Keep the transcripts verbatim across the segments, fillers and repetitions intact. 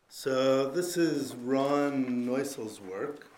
So this is Ron Neussel's work.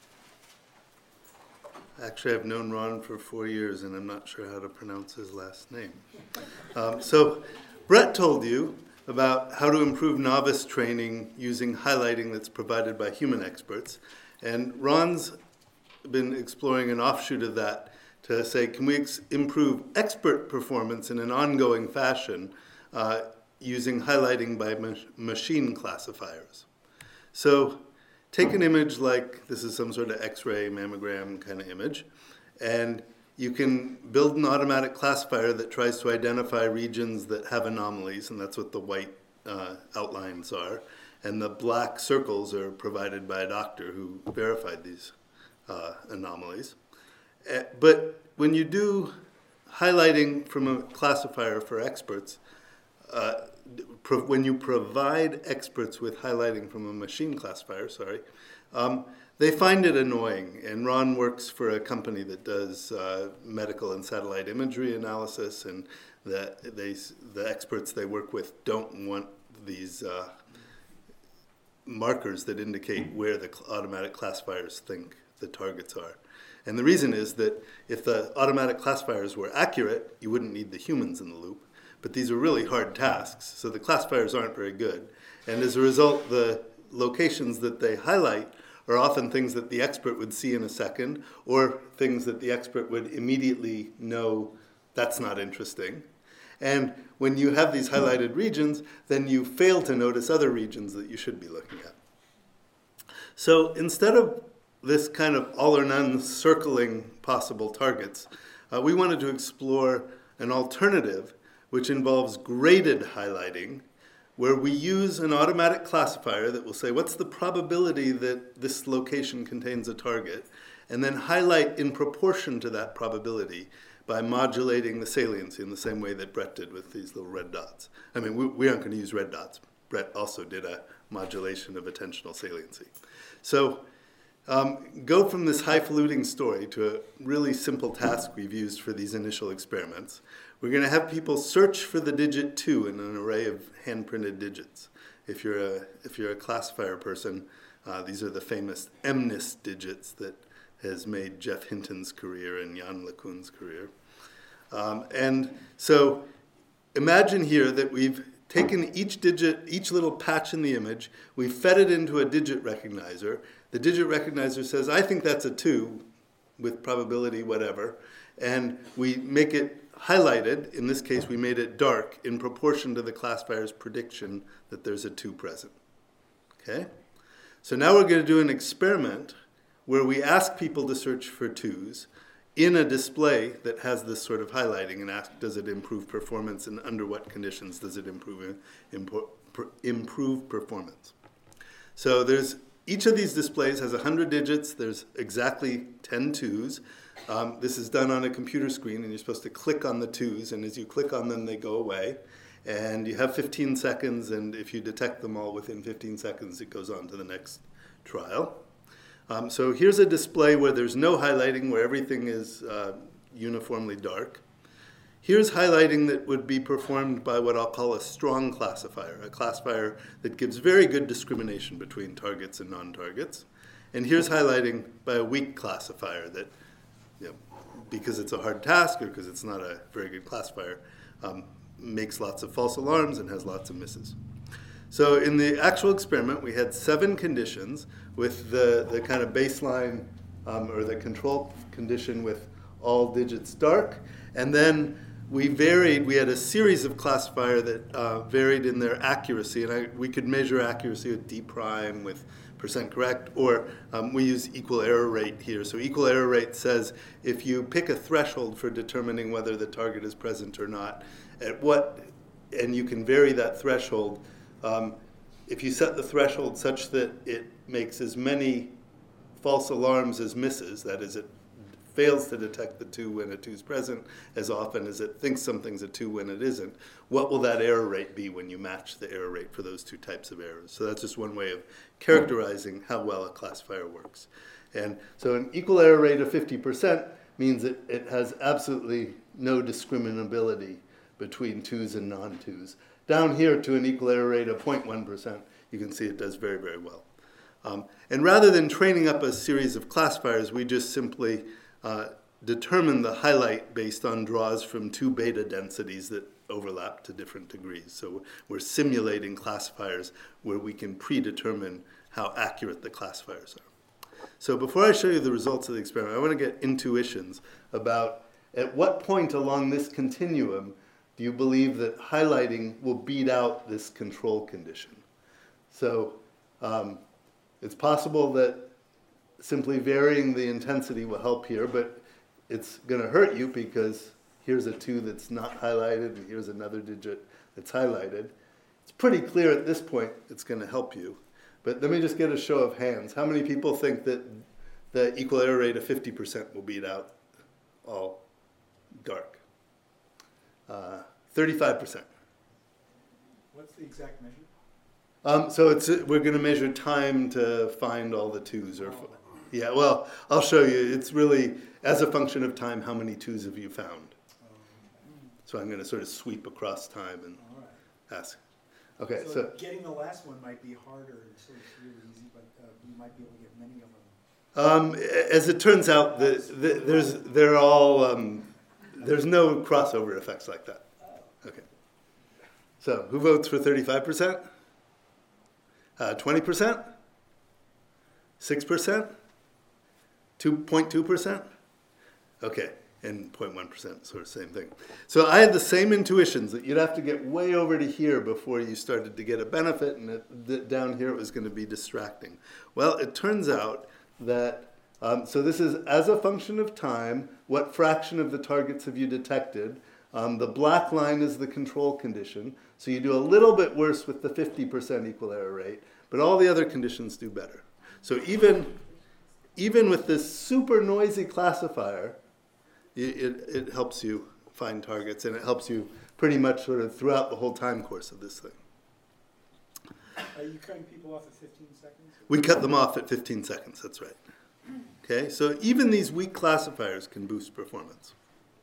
Actually, I've known Ron for four years, and I'm not sure how to pronounce his last name. Um, so Brett told you about how to improve novice training using highlighting that's provided by human experts. And Ron's been exploring an offshoot of that to say, can we ex- improve expert performance in an ongoing fashion uh, using highlighting by ma- machine classifiers? So take an image like this is some sort of X-ray mammogram kind of image, and you can build an automatic classifier that tries to identify regions that have anomalies, and that's what the white uh, outlines are. And the black circles are provided by a doctor who verified these uh, anomalies. Uh, but when you do highlighting from a classifier for experts, uh, pro- when you provide experts with highlighting from a machine classifier, sorry, um, they find it annoying. And Ron works for a company that does uh, medical and satellite imagery analysis, and the, they, the experts they work with don't want these uh, markers that indicate where the cl- automatic classifiers think the targets are. And the reason is that if the automatic classifiers were accurate, you wouldn't need the humans in the loop. But these are really hard tasks, so the classifiers aren't very good. And as a result, the locations that they highlight are often things that the expert would see in a second, or things that the expert would immediately know that's not interesting. And when you have these highlighted regions, then you fail to notice other regions that you should be looking at. So instead of this kind of all or none circling possible targets, uh, we wanted to explore an alternative which involves graded highlighting, where we use an automatic classifier that will say what's the probability that this location contains a target, and then highlight in proportion to that probability by modulating the saliency in the same way that Brett did with these little red dots. I mean, we, we aren't going to use red dots. Brett also did a modulation of attentional saliency. So um, go from this highfalutin story to a really simple task we've used for these initial experiments. We're going to have people search for the digit two in an array of hand-printed digits. If you're a, if you're a classifier person, uh, these are the famous MNIST digits that has made Jeff Hinton's career and Jan LeCun's career. Um, and so imagine here that we've taken each digit, each little patch in the image, we've fed it into a digit recognizer. The digit recognizer says, I think that's a two with probability whatever, and we make it highlighted. In this case, we made it dark in proportion to the classifier's prediction that there's a two present. Okay? So now we're going to do an experiment where we ask people to search for twos in a display that has this sort of highlighting and ask, does it improve performance, and under what conditions does it improve, impo- improve performance? So there's each of these displays has one hundred digits. There's exactly ten twos. Um, this is done on a computer screen, and you're supposed to click on the twos, and as you click on them, they go away. And you have fifteen seconds, and if you detect them all within fifteen seconds, it goes on to the next trial. Um, so here's a display where there's no highlighting, where everything is uh, uniformly dark. Here's highlighting that would be performed by what I'll call a strong classifier, a classifier that gives very good discrimination between targets and non-targets. And here's highlighting by a weak classifier that, you know, because it's a hard task or because it's not a very good classifier, um, makes lots of false alarms and has lots of misses. So in the actual experiment, we had seven conditions with the, the kind of baseline um, or the control condition with all digits dark. And then we varied, we had a series of classifier that uh, varied in their accuracy. And I, we could measure accuracy with D prime, with percent correct, or um, we use equal error rate here. So equal error rate says if you pick a threshold for determining whether the target is present or not, at what, and you can vary that threshold. Um, if you set the threshold such that it makes as many false alarms as misses, that is, it fails to detect the two when a two is present as often as it thinks something's a two when it isn't, what will that error rate be when you match the error rate for those two types of errors? So that's just one way of characterizing how well a classifier works. And so an equal error rate of fifty percent means that it has absolutely no discriminability between twos and non-twos. Down here to an equal error rate of zero point one percent, you can see it does very, very well. Um, and rather than training up a series of classifiers, we just simply uh, determine the highlight based on draws from two beta densities that overlap to different degrees. So we're simulating classifiers where we can predetermine how accurate the classifiers are. So before I show you the results of the experiment, I want to get intuitions about at what point along this continuum do you believe that highlighting will beat out this control condition? So um, it's possible that simply varying the intensity will help here, but it's going to hurt you because here's a two that's not highlighted and here's another digit that's highlighted. It's pretty clear at this point it's going to help you. But let me just get a show of hands. How many people think that the equal error rate of fifty percent will beat out all dark? Uh, thirty-five percent. What's the exact measure? Um, so it's we're going to measure time to find all the twos. Or yeah, well, I'll show you. It's really as a function of time, how many twos have you found? So I'm going to sort of sweep across time and All right. ask. Okay, so, so getting the last one might be harder, so it's really easy, but uh, you might be able to get many of them. um, as it turns out, the, the, there's they're all um, there's no crossover effects like that. Okay. So who votes for thirty-five percent? Uh, twenty percent? six percent? two point two percent? Okay, and zero point one percent, sort of same thing. So I had the same intuitions that you'd have to get way over to here before you started to get a benefit, and that, that down here it was going to be distracting. Well, it turns out that, um, so this is as a function of time, what fraction of the targets have you detected? Um, the black line is the control condition. So you do a little bit worse with the fifty percent equal error rate, but all the other conditions do better. So even, even with this super noisy classifier, it, it, it helps you find targets, and it helps you pretty much sort of throughout the whole time course of this thing. Are you cutting people off at fifteen seconds? We cut them off at fifteen seconds, that's right. Okay, so even these weak classifiers can boost performance.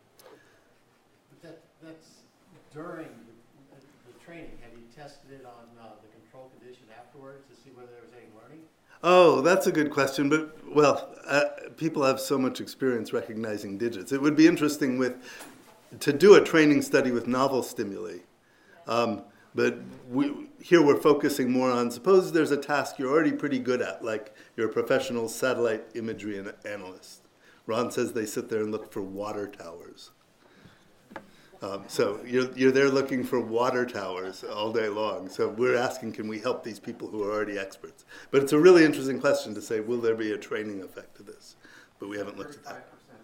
But that, that's during the, the training. Have you tested it on uh, the control condition afterwards to see whether there was any learning? Oh, that's a good question. But, well, uh, people have so much experience recognizing digits. It would be interesting with to do a training study with novel stimuli. Um, but we, here we're focusing more on, suppose there's a task you're already pretty good at, like you're a professional satellite imagery analyst. Ron says they sit there and look for water towers. Um, so you're, you're there looking for water towers all day long. So we're asking, can we help these people who are already experts? But it's a really interesting question to say, will there be a training effect to this? But we haven't looked at that. thirty-five percent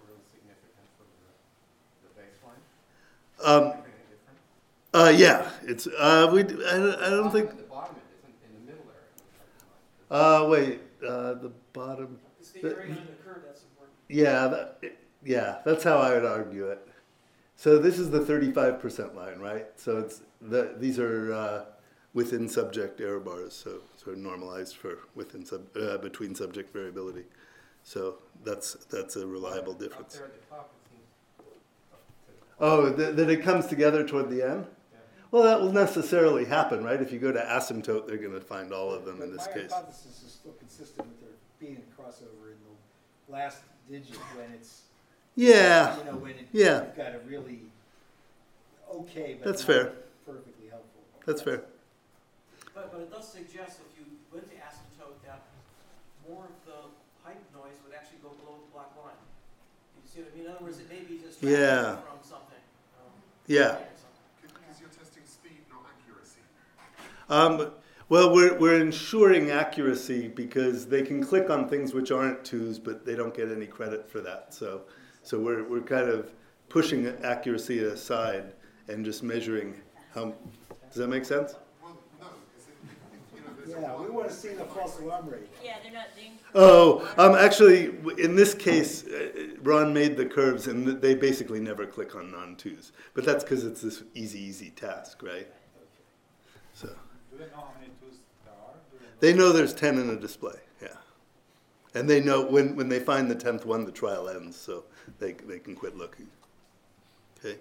really significant for the, the baseline? Um, uh, yeah, it's, uh, we, I, don't- I don't think, At the bottom, it isn't in the middle area. uh, wait, uh, the bottom, It's the the- area under the curve that's important. yeah, that, yeah, that's how I would argue it. So this is the thirty-five percent line, right? So it's the, these are uh, within subject error bars, so sort of normalized for within sub, uh, between subject variability. So that's that's a reliable Up difference. there at the top, it seems. Oh, th- that it comes together toward the end? Yeah. Well, that will necessarily happen, right? If you go to asymptote, they're going to find all of them But in this my case. hypothesis is still consistent with there being a crossover in the last digit when it's, Yeah, you know, when it, Yeah. you've got a really okay, but That's not fair. perfectly helpful. that's fair. But, but it does suggest if you went to asymptote that more of the pipe noise would actually go below the black line. You see what I mean? In other words, it may be just Yeah. from something. Um, Yeah. Because you're testing speed, not accuracy. Um, well, we're, we're ensuring accuracy because they can click on things which aren't twos, but they don't get any credit for that. So, so we're, we're kind of pushing accuracy aside and just measuring how. Does that make sense? Well, no, because you know, there's Yeah, a we want to see the false alarm rate. Yeah, they're not doing. Oh, um, actually, w- in this case, uh, Ron made the curves, and th- they basically never click on non-twos. But that's because it's this easy, easy task, right? So Do they know how many twos there are? Do they know? they know there's ten in a display, yeah. And they know when, when they find the tenth one, the trial ends, so they they can quit looking. Okay.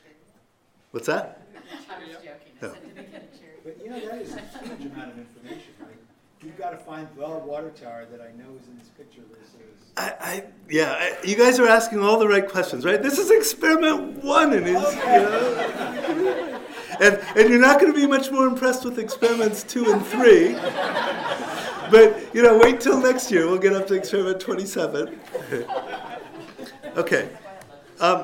What's that? I was joking. I No. said, did they get a cherry? But you know, that is a huge amount of information. gotta find the water tower that I know is in this picture versus. I, I yeah, I, you guys are asking all the right questions, right? This is experiment one, and it's, you know, and and you're not going to be much more impressed with experiments two and three. But you know, wait till next year. We'll get up to experiment twenty-seven. Okay. Um,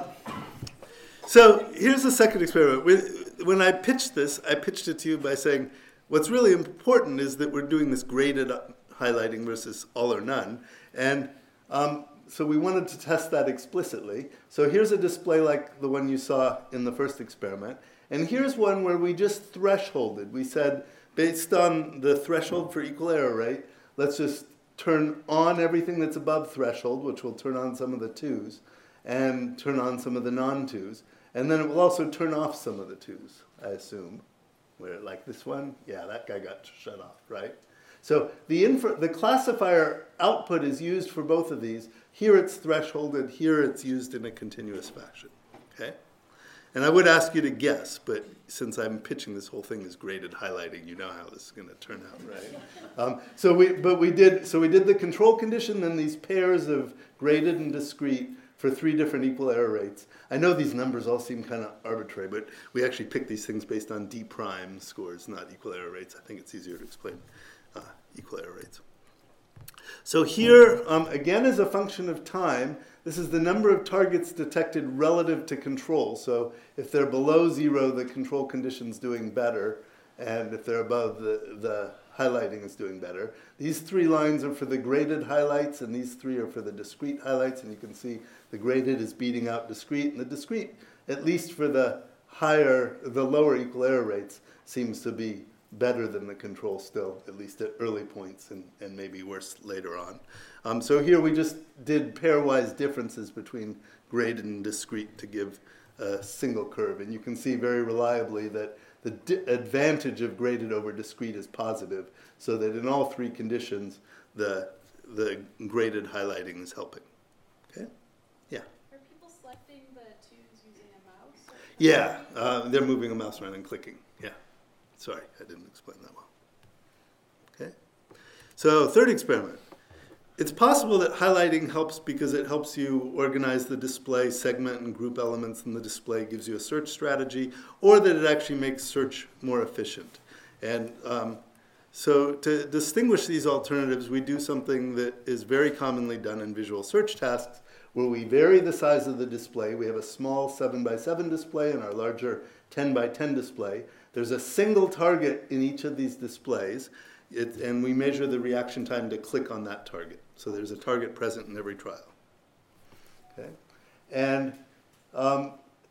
so here's the second experiment. When I pitched this, I pitched it to you by saying, what's really important is that we're doing this graded highlighting versus all or none. And um, so we wanted to test that explicitly. So here's a display like the one you saw in the first experiment. And here's one where we just thresholded. We said, based on the threshold for equal error rate, let's just turn on everything that's above threshold, which will turn on some of the twos, and turn on some of the non-twos. And then it will also turn off some of the twos, I assume. Where, like this one, yeah, that guy got shut off, right? So the, infer- the classifier output is used for both of these. Here it's thresholded, here it's used in a continuous fashion, okay? And I would ask you to guess, but since I'm pitching this whole thing as graded highlighting, you know how this is going to turn out, right? um, so we, but we did, so we did the control condition, then these pairs of graded and discrete for three different equal error rates. I know these numbers all seem kind of arbitrary, but we actually picked these things based on D prime scores, not equal error rates. I think it's easier to explain uh, equal error rates. So here, um, again, as a function of time, this is the number of targets detected relative to control. So if they're below zero, the control condition's doing better. And if they're above, the, the highlighting is doing better. These three lines are for the graded highlights, and these three are for the discrete highlights. And you can see the graded is beating out discrete. And the discrete, at least for the higher, the lower equal error rates, seems to be better than the control still, at least at early points, and, and maybe worse later on. Um, so here we just did pairwise differences between graded and discrete to give a single curve. And you can see very reliably that the di- advantage of graded over discrete is positive, so that in all three conditions, the, the graded highlighting is helping. Okay? Yeah? Are people selecting the twos using a mouse? Or Yeah, uh, they're moving a mouse around and clicking. Yeah. Sorry, I didn't explain that well. Okay? So, third experiment. It's possible that highlighting helps because it helps you organize the display, segment and group elements in the display, gives you a search strategy, or that it actually makes search more efficient. And um, so to distinguish these alternatives, we do something that is very commonly done in visual search tasks, where we vary the size of the display. We have a small seven by seven display and our larger ten by ten display. There's a single target in each of these displays, it, and we measure the reaction time to click on that target. So there's a target present in every trial. Okay? And um,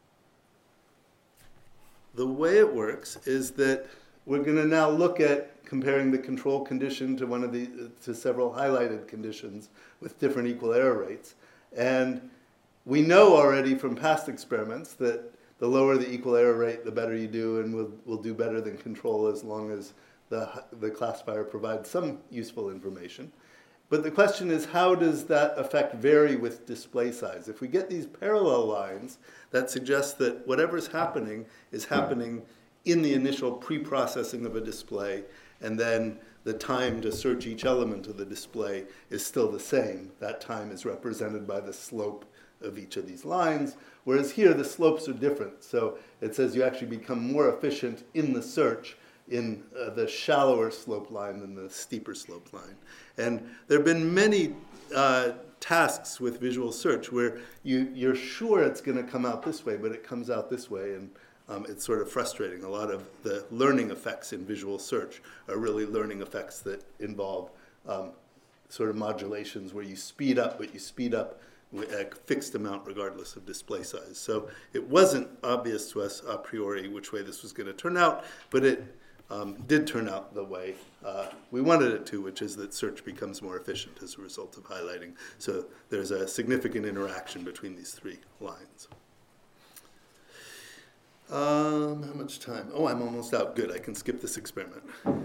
the way it works is that we're going to now look at comparing the control condition to one of the to several highlighted conditions with different equal error rates. And we know already from past experiments that the lower the equal error rate, the better you do, and we'll, we'll do better than control as long as the, the classifier provides some useful information. But the question is, how does that effect vary with display size? If we get these parallel lines, that suggests that whatever's happening is happening in the initial pre-processing of a display, and then the time to search each element of the display is still the same. That time is represented by the slope of each of these lines, whereas here the slopes are different. So it says you actually become more efficient in the search in uh, the shallower slope line than the steeper slope line. And there have been many uh, tasks with visual search where you, you're sure it's going to come out this way, but it comes out this way, and um, it's sort of frustrating. A lot of the learning effects in visual search are really learning effects that involve um, sort of modulations where you speed up, but you speed up a fixed amount regardless of display size. So it wasn't obvious to us a priori which way this was going to turn out, but it um, did turn out the way uh, we wanted it to, which is that search becomes more efficient as a result of highlighting. So there's a significant interaction between these three lines. Um, how much time? Oh, I'm almost out. Good, I can skip this experiment.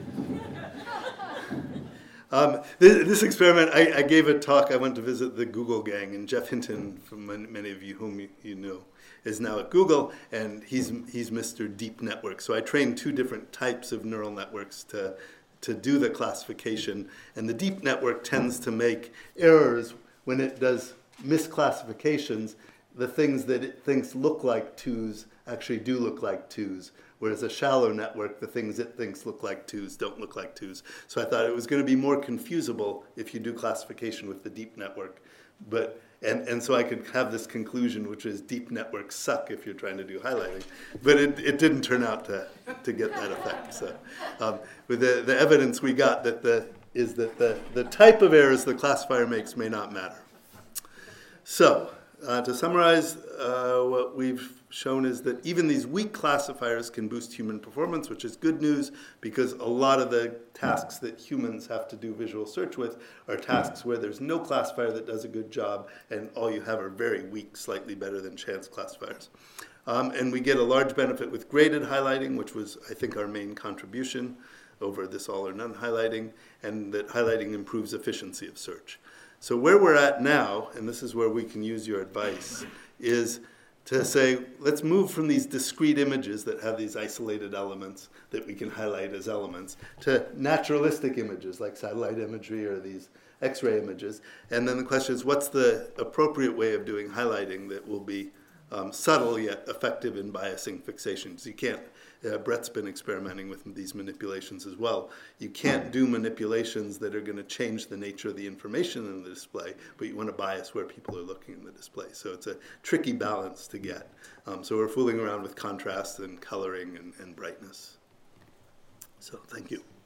Um, this, this experiment, I, I gave a talk. I went to visit the Google gang, and Jeff Hinton, from many of you whom you, you know, is now at Google, and he's he's Mister Deep Network. So I trained two different types of neural networks to to do the classification, and the deep network tends to make errors when it does misclassifications. The things that it thinks look like twos actually do look like twos, whereas a shallow network, the things it thinks look like twos don't look like twos. So I thought it was going to be more confusable if you do classification with the deep network. But and, and so I could have this conclusion, which is deep networks suck if you're trying to do highlighting. But it, it didn't turn out to, to get that effect. So um, with the, the evidence we got that the, is that the, the type of errors the classifier makes may not matter. So uh, to summarize, uh, what we've shown is that even these weak classifiers can boost human performance, which is good news because a lot of the tasks that humans have to do visual search with are tasks where there's no classifier that does a good job and all you have are very weak, slightly better than chance classifiers. Um, and we get a large benefit with graded highlighting, which was, I think, our main contribution over this all or none highlighting, and that highlighting improves efficiency of search. So where we're at now, and this is where we can use your advice, is to say, let's move from these discrete images that have these isolated elements that we can highlight as elements to naturalistic images like satellite imagery or these X-ray images. And then the question is, what's the appropriate way of doing highlighting that will be um, subtle yet effective in biasing fixations? You can't, uh, Brett's been experimenting with these manipulations as well. You can't do manipulations that are going to change the nature of the information in the display, but you want to bias where people are looking in the display. So it's a tricky balance to get. Um, so we're fooling around with contrast and coloring and, and brightness. So thank you.